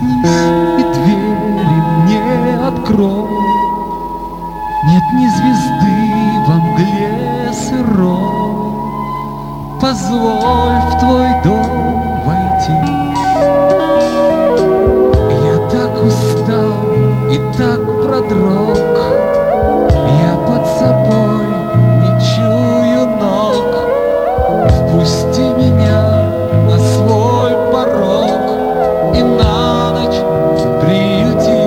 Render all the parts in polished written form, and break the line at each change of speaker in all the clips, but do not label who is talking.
Проснись и двери мне открой. Нет ни звезды во мгле сырой. Позволь в твой дом войти. Я так устал и так продрог, я под собой не чую ног. Впусти меня на свой порог и на ночь приюти.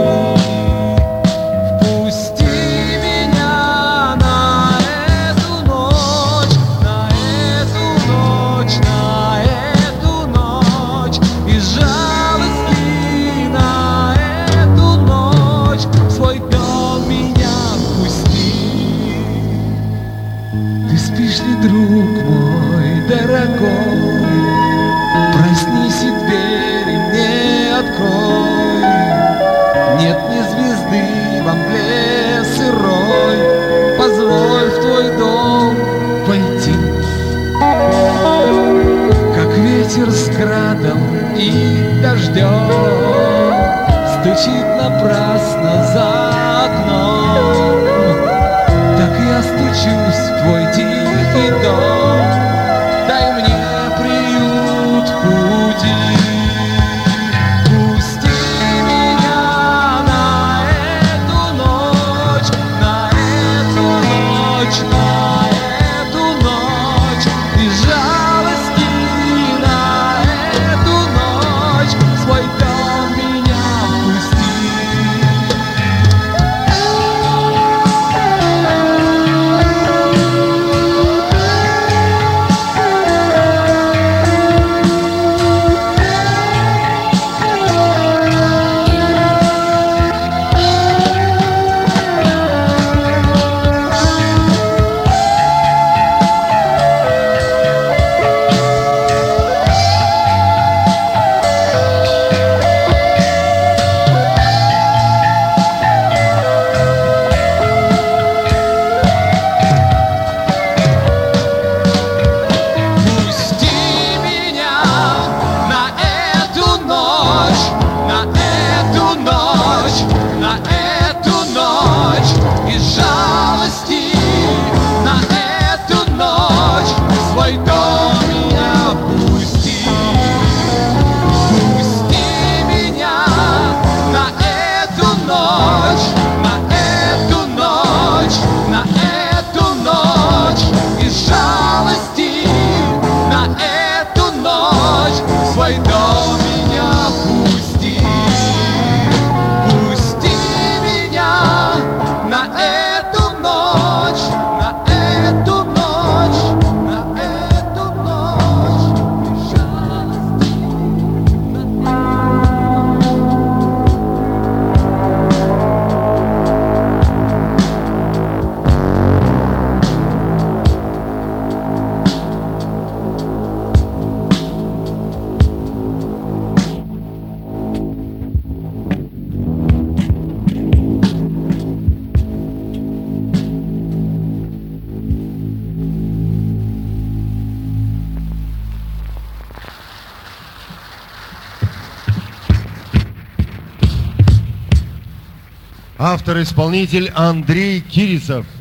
Впусти меня на эту ночь, на эту ночь, на эту ночь. Из жалости на эту ночь в свой дом меня впусти. Ты спишь ли, друг мой дорогой? Проснись и двери мне открой. Нет ни звезды во мгле сырой. Позволь в твой дом войти. Как ветер с градом и дождем стучит напрасно за окном, так я стучусь в твой тихий дом. Дай мне приют в пути. Пусти меня на эту ночь, на эту ночь, на эту ночь. Из жалости на эту ночь в свой дом меня впусти.
Автор-исполнитель Андрей Кирисов.